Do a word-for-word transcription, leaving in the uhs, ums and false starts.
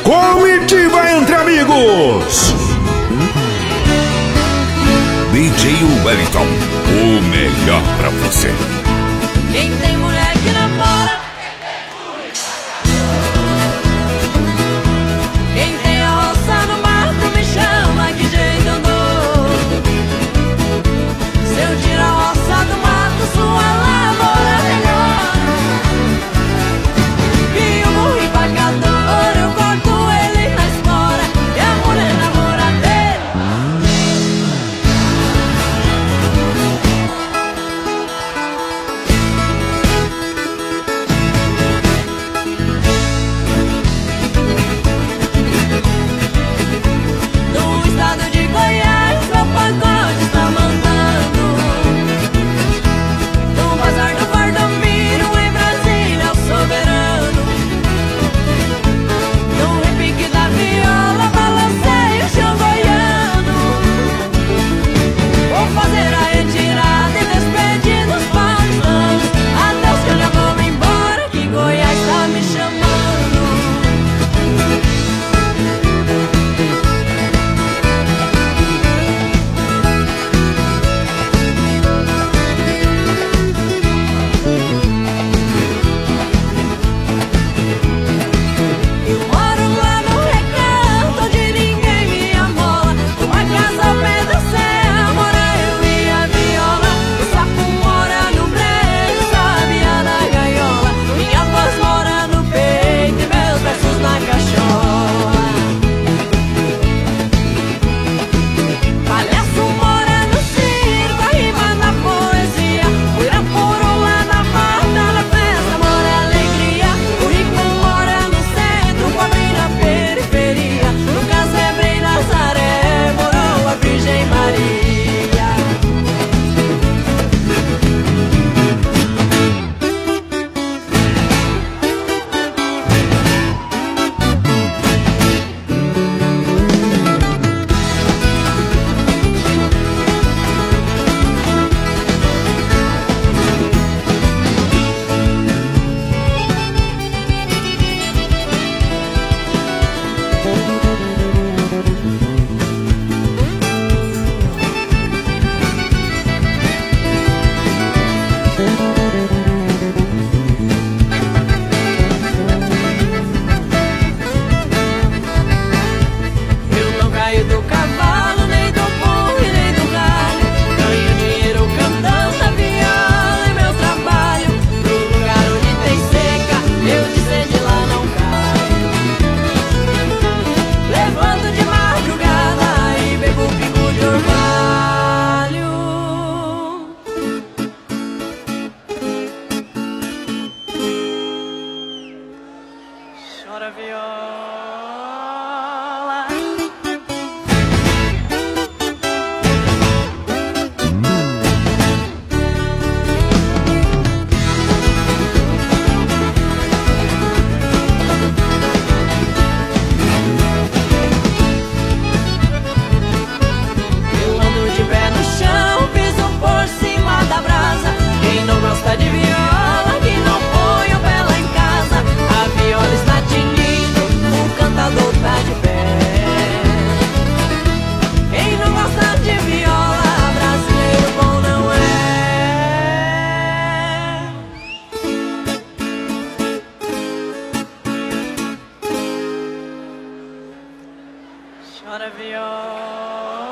Comitiva Entre Amigos. D J Wellington, o melhor pra você. Quem tem mulher que namora, quem tem a roça no mato me chama, que jeito eu dou. Se eu tiro a roça do mato, sua lavoura melhora. E o burro empacador, eu corto ele na espora, e a mulher namoradeira. No estado de Goiás, meu pacote está mandando. No bazar do Valdomiro, em Brasília, o soberano. No repique da viola, balancei o chão goiano. Vou fazer a retirada e despedir dos paulistanos. Adeus que eu já vou embora, que Goiás tá me chamando. Eu moro lá no recanto onde ninguém me amola. Uma casa ao pé da serra, mora eu e a viola. O sapo mora no brejo, sabia na gaiola. Minha voz mora no peito e meus versos na cachola. Palhaço mora no circo, a rima na poesia. O Irapuru lá na mata, na festa mora alegria. O rico mora no centro, o pobre na periferia. No casebre em Nazaré, morou a Virgem Maria. Eu não caio do cavalo, nem do burro e nem do galho. Ganho dinheiro cantando a viola em meu trabalho. No lugar onde tem seca, eu de sede lá não caio. Levanto de madrugada e bebo pingo de orvalho. Chora viola. Eu ando de pé no chão, piso por cima da brasa. Quem não gosta de viola, que não põe o pé lá em casa. A viola está tinindo, o cantador tá de pé. Quem não gosta de viola, brasileiro bom não é. Chora viola.